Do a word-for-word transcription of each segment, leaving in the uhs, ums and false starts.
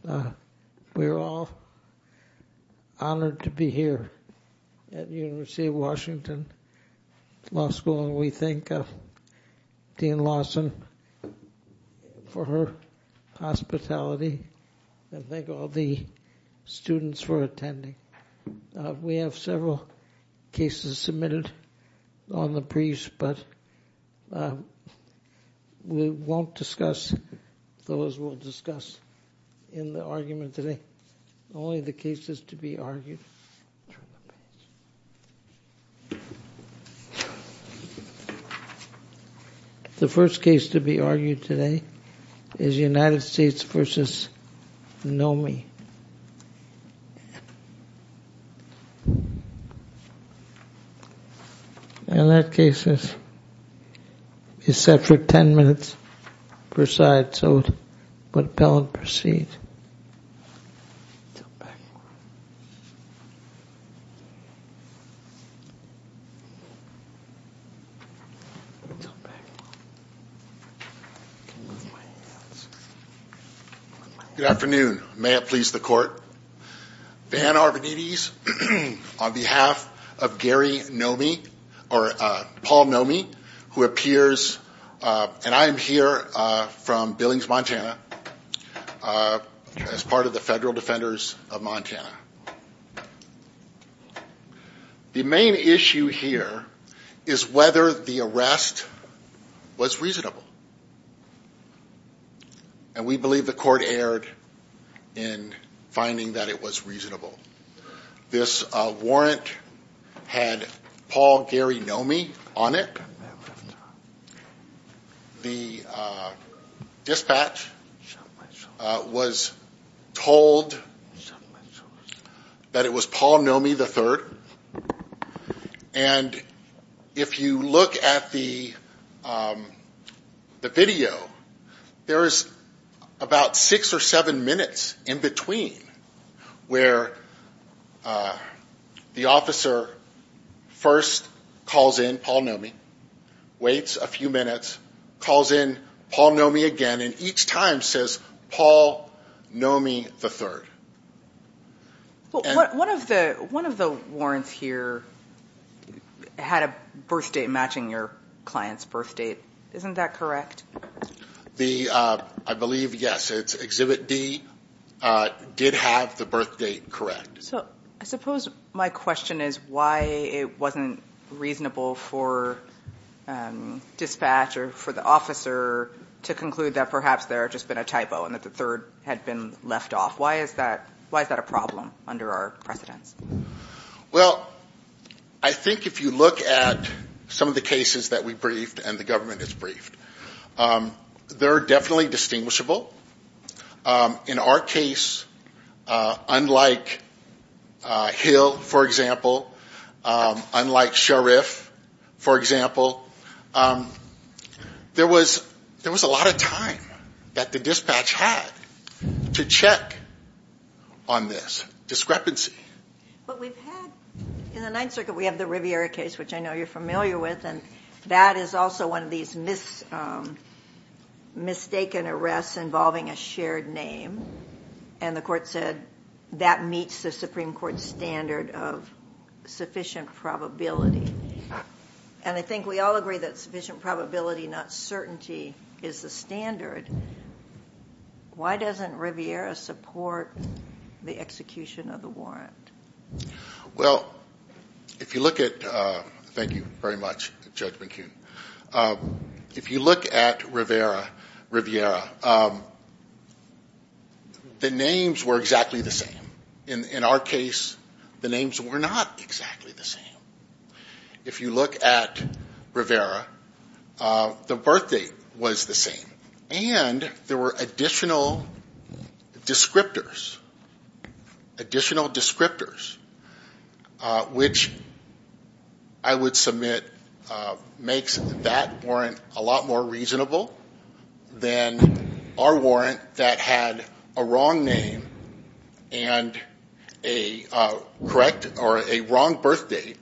Uh, we're all honored to be here at the University of Washington Law School, and we thank uh, Dean Lawson for her hospitality, and thank all the students for attending. Uh, we have several cases submitted on the briefs, but uh, we won't discuss those. We'll discuss in the argument today only the cases to be argued. The first case to be argued today is United States versus Nomi. And that case is, is set for ten minutes per side, so would appellant proceed? Good afternoon. May it please the court. Van Arvanites on behalf of Gary Nomi, or uh, Paul Nomi, who appears, uh, and I am here uh, from Billings, Montana, uh, as part of the Federal Defenders of Montana. The main issue here is whether the arrest was reasonable. And we believe the court erred in finding that it was reasonable. This uh, warrant had Paul Gary Nomi on it. The uh, dispatch uh, was told that it was Paul Nomi the third. And if you look at the um, the video, there is about six or seven minutes in between where uh, the officer first calls in Paul Nomi, waits a few minutes, calls in Paul Nomi again, and each time says Paul Nomi the third. Well, what, one of the one of the warrants here had a birth date matching your client's birth date. Isn't that correct? The, uh, I believe, yes, it's Exhibit D, uh, did have the birth date correct. So I suppose my question is why it wasn't reasonable for um, dispatch or for the officer to conclude that perhaps there had just been a typo and that the third had been left off. Why is that, why is that a problem under our precedents? Well, I think if you look at some of the cases that we briefed and the government has briefed, um, they're definitely distinguishable. Um, in our case, uh, unlike uh, Hill, for example, um, unlike Sharif, for example, um, there was there was a lot of time that the dispatch had to check on this discrepancy. But we've had in the Ninth Circuit, we have the Riviera case, which I know you're familiar with, and that is also one of these mis. Um, mistaken arrests involving a shared name, and the court said that meets the Supreme Court standard of sufficient probability. And I think we all agree that sufficient probability, not certainty, is the standard. Why doesn't Riviera support the execution of the warrant? Well, if you look at, uh, thank you very much, Judge McCune. Uh, if you look at Rivera, Riviera, um, the names were exactly the same. In, in our case, the names were not exactly the same. If you look at Rivera, uh, the birth date was the same. And there were additional descriptors, additional descriptors, uh, which I would submit uh, makes that warrant a lot more reasonable than our warrant that had a wrong name and a uh, correct or a wrong birth date.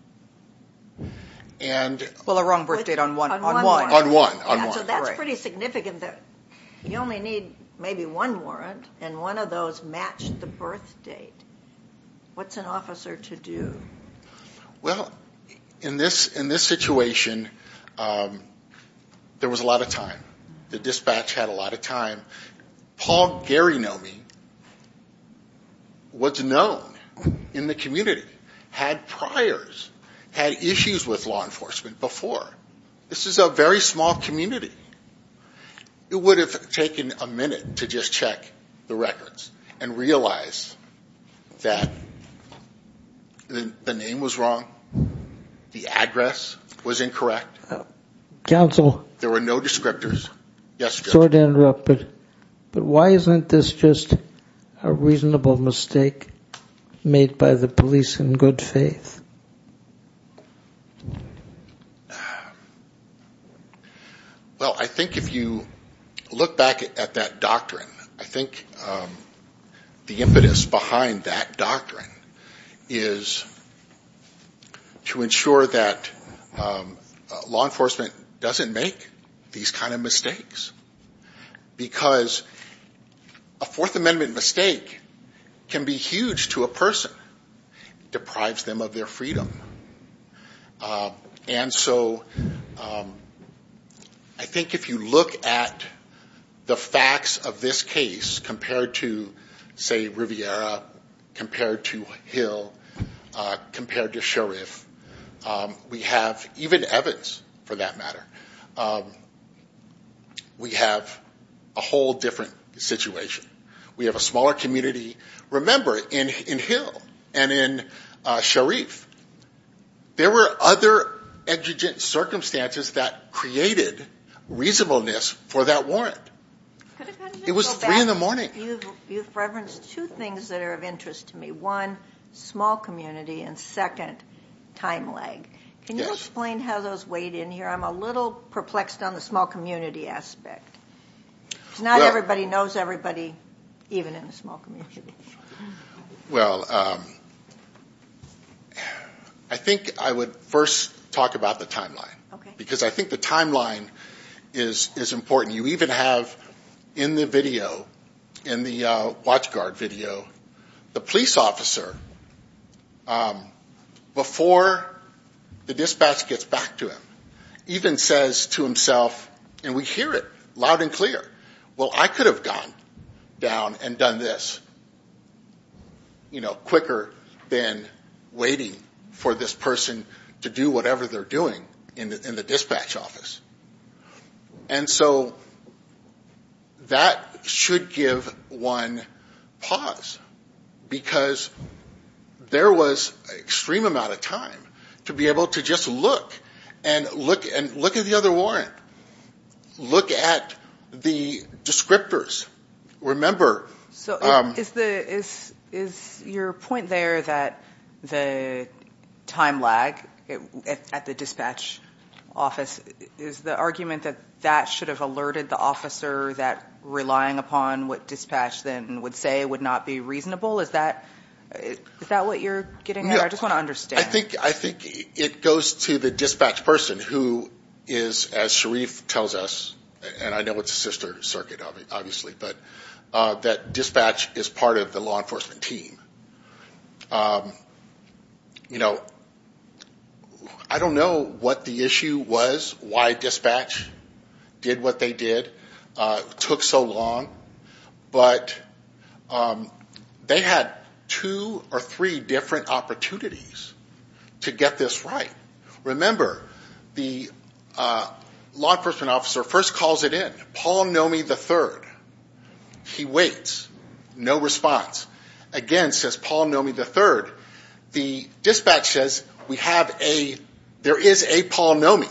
And well, a wrong birth date on one on on one one on one on yeah, one. So that's right. pretty significant. That you only need maybe one warrant, and one of those matched the birth date. What's an officer to do? Well, in this in this situation, um, there was a lot of time. The dispatch had a lot of time. Paul Garinomi was known in the community, had priors, had issues with law enforcement before. This is a very small community. It would have taken a minute to just check the records and realize that the, the name was wrong, the address was incorrect. Uh, counsel. There were no descriptors. Yes, Judge. Sorry to interrupt, but, but why isn't this just a reasonable mistake made by the police in good faith? Well, I think if you look back at, at that doctrine, I think um, the impetus behind that doctrine is to ensure that um, uh, law enforcement doesn't make these kind of mistakes. Because a Fourth Amendment mistake can be huge to a person. It deprives them of their freedom. Uh, and so um, I think if you look at the facts of this case compared to, say, Riviera, compared to Hill, uh, compared to Sharif, um, we have, even Evans, for that matter, um, we have a whole different situation. We have a smaller community. Remember, in, in Hill and in uh, Sharif, there were other exigent circumstances that created reasonableness for that warrant. Could I, could I It was three back? in the morning. You've, you've referenced two things that are of interest to me. One, small community, and second, time lag. Can you Yes. explain how those weighed in here? I'm a little perplexed on the small community aspect. Because not Well- everybody knows everybody, even in a small community. Well, um, I think I would first talk about the timeline. Okay. Because I think the timeline is is important. You even have in the video, in the uh, WatchGuard video, the police officer, um, before the dispatch gets back to him, even says to himself, and we hear it loud and clear, well, I could have gone down and done this, you know, quicker than waiting for this person to do whatever they're doing in the, in the dispatch office. And so that should give one pause, because there was an extreme amount of time to be able to just look and look and look at the other warrant, look at the descriptors. Remember, So um, is the is is your point there that the time lag at, at the dispatch office, is the argument that that should have alerted the officer that relying upon what dispatch then would say would not be reasonable? Is that is that what you're getting at? Yeah, I just want to understand. I think I think it goes to the dispatch person, who is, as Sharif tells us, and I know it's a sister circuit, obviously, but uh, that dispatch is part of the law enforcement team. Um, you know, I don't know what the issue was, why dispatch did what they did, uh, took so long, but um, they had two or three different opportunities to get this right. Remember, the uh, law enforcement officer first calls it in. Paul Nomi the third. He waits. No response. Again, says Paul Nomi the third. The dispatch says we have a, there is a Paul Nomi.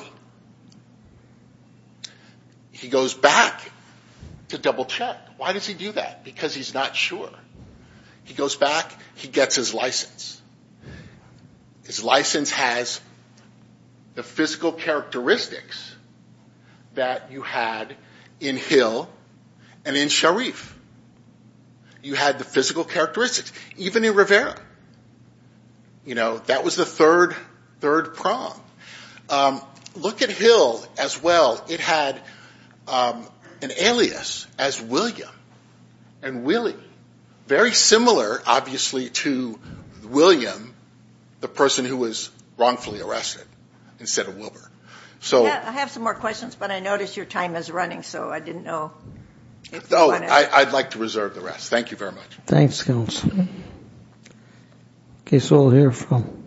He goes back to double check. Why does he do that? Because he's not sure. He goes back, he gets his license. His license has the physical characteristics that you had in Hill and in Sharif. You had the physical characteristics, even in Rivera. You know, that was the third, third prong. Um, look at Hill as well. It had um, an alias as William. and Willie. Very similar, obviously, to William, the person who was wrongfully arrested, instead of Wilbur. So, yeah, I have some more questions, but I noticed your time is running, so I didn't know if you oh, wanted... I, I'd like to reserve the rest. Thank you very much. Thanks, Counsel. Okay, so we'll hear from...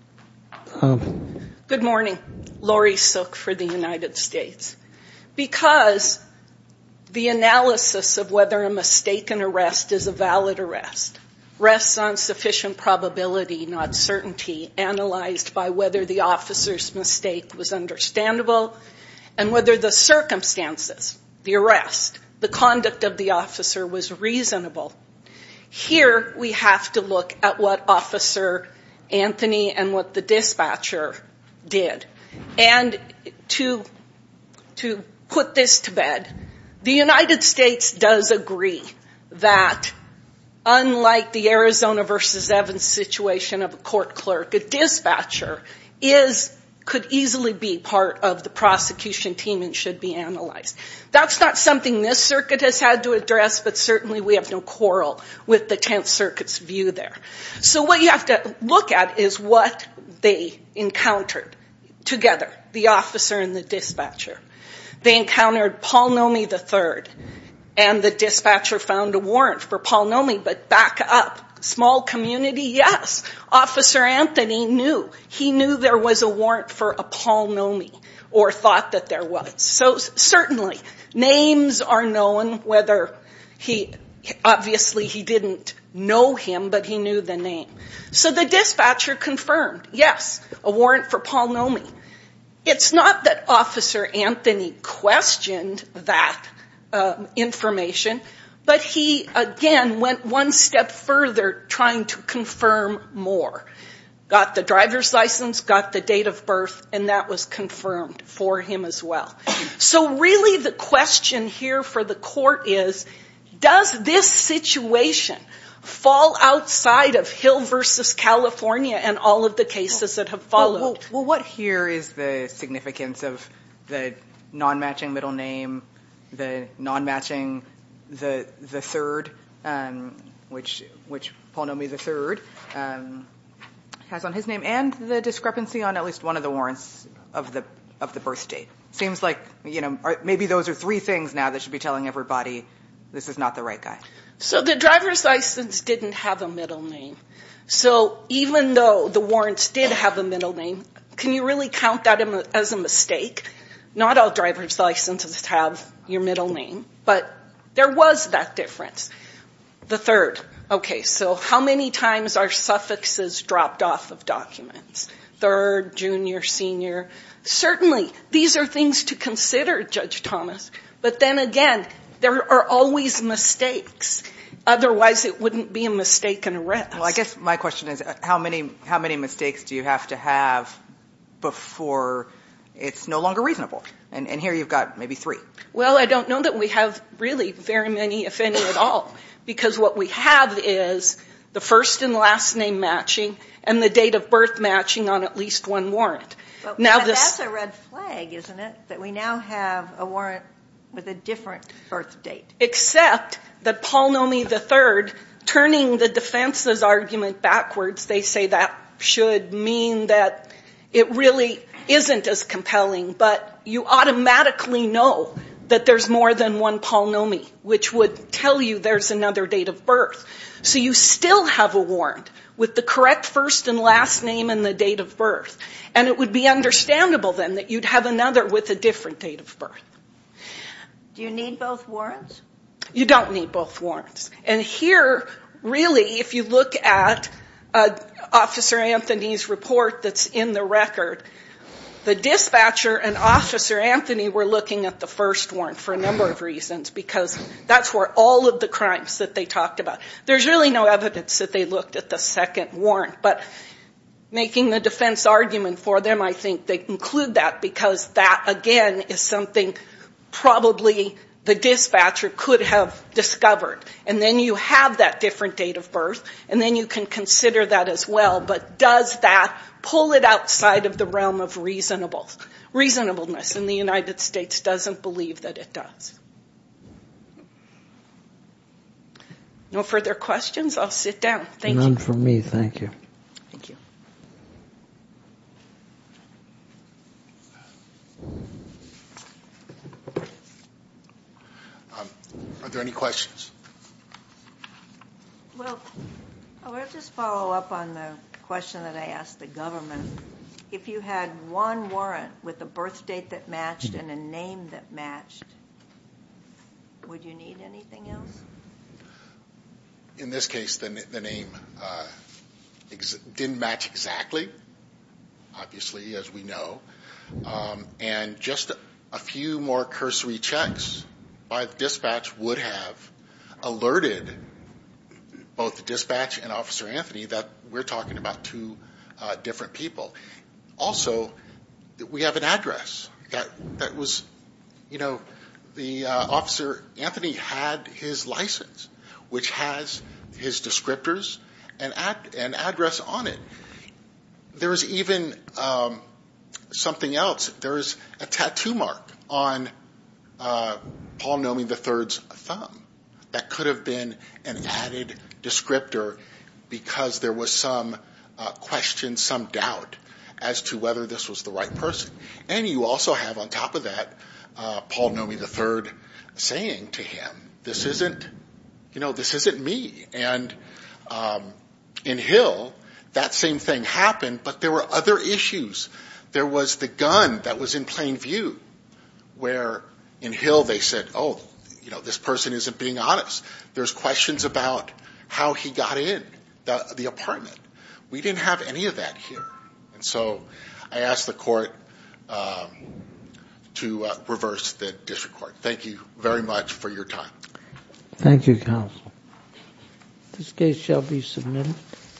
Um, Good morning. Lori Sook for the United States. Because the analysis of whether a mistaken arrest is a valid arrest rests on sufficient probability, not certainty, analyzed by whether the officer's mistake was understandable and whether the circumstances, the arrest, the conduct of the officer was reasonable. Here we have to look at what Officer Anthony and what the dispatcher did. And to, to put this to bed, the United States does agree that unlike the Arizona versus Evans situation of a court clerk, a dispatcher is, could easily be part of the prosecution team and should be analyzed. That's not something this circuit has had to address, but certainly we have no quarrel with the Tenth Circuit's view there. So what you have to look at is what they encountered together, the officer and the dispatcher. They encountered Paul Nomi the third, and the dispatcher found a warrant for Paul Nomi, but back up. Small community, yes. Officer Anthony knew. He knew there was a warrant for a Paul Nomi, or thought that there was. So certainly, names are known, whether he, obviously he didn't know him, but he knew the name. So the dispatcher confirmed, yes, a warrant for Paul Nomi. It's not that Officer Anthony questioned that uh, information, but he, again, went one step further trying to confirm more. Got the driver's license, got the date of birth, and that was confirmed for him as well. So really the question here for the court is, does this situation fall outside of Hill versus California and all of the cases that have followed? Well, well, well what here is the significance of the non-matching middle name, the non-matching the the third, um, which which Paul Nomi the third um, has on his name, and the discrepancy on at least one of the warrants of the of the birth date? Seems like, you know, maybe those are three things now that should be telling everybody this is not the right guy. So the driver's license didn't have a middle name. So even though the warrants did have a middle name, can you really count that as a mistake? Not all driver's licenses have your middle name, but there was that difference. The third. Okay, so how many times are suffixes dropped off of documents? Third, junior, senior. Certainly, these are things to consider, Judge Thomas. But then again, there are always mistakes. Otherwise, it wouldn't be a mistaken arrest. Well, I guess my question is, how many how many mistakes do you have to have before it's no longer reasonable? And, and here you've got maybe three. Well, I don't know that we have really very many, if any at all, because what we have is the first and last name matching and the date of birth matching on at least one warrant. But, now but this, that's a red flag, isn't it? That we now have a warrant with a different birth date. Except that Paul Nomi the third, turning the defense's argument backwards, they say that should mean that it really isn't as compelling, but you automatically know that there's more than one Paul Nomi, which would tell you there's another date of birth. So you still have a warrant with the correct first and last name and the date of birth. And it would be understandable then that you'd have another with a different date of birth. Do you need both warrants? You don't need both warrants. And here, really, if you look at uh, Officer Anthony's report that's in the record, the dispatcher and Officer Anthony were looking at the first warrant for a number of reasons, because that's where all of the crimes that they talked about. There's really no evidence that they looked at the second warrant, but making the defense argument for them, I think they include that because that, again, is something probably the dispatcher could have discovered. And then you have that different date of birth, and then you can consider that as well. But does that pull it outside of the realm of reasonable, reasonableness? And the United States doesn't believe that it does. No further questions? I'll sit down. Thank None you. from me, thank you. Thank you. Um, are there any questions? Well, I will just follow up on the question that I asked the government. If you had one warrant with a birth date that matched and a name that matched, would you need anything else? In this case, the, the name uh, ex- didn't match exactly, obviously, as we know. Um, and just a, a few more cursory checks by the dispatch would have alerted both the dispatch and Officer Anthony that we're talking about two uh, different people. Also, we have an address that that was, you know, the uh, Officer Anthony had his license, which has his descriptors and ad- an address on it. There's even um, something else. There's a tattoo mark on uh, Paul Nomi the third's thumb that could have been an added descriptor because there was some uh, question, some doubt as to whether this was the right person. And you also have on top of that uh, Paul Nomi the third saying to him, "This isn't, you know, this isn't me." And um, in Hill, that same thing happened, but there were other issues. There was the gun that was in plain view, where in Hill they said, "Oh, you know, this person isn't being honest." There's questions about how he got in the, the apartment. We didn't have any of that here. And so I asked the court um, to uh, reverse the district court. Thank you very much for your time. Thank you, counsel. This case shall be submitted.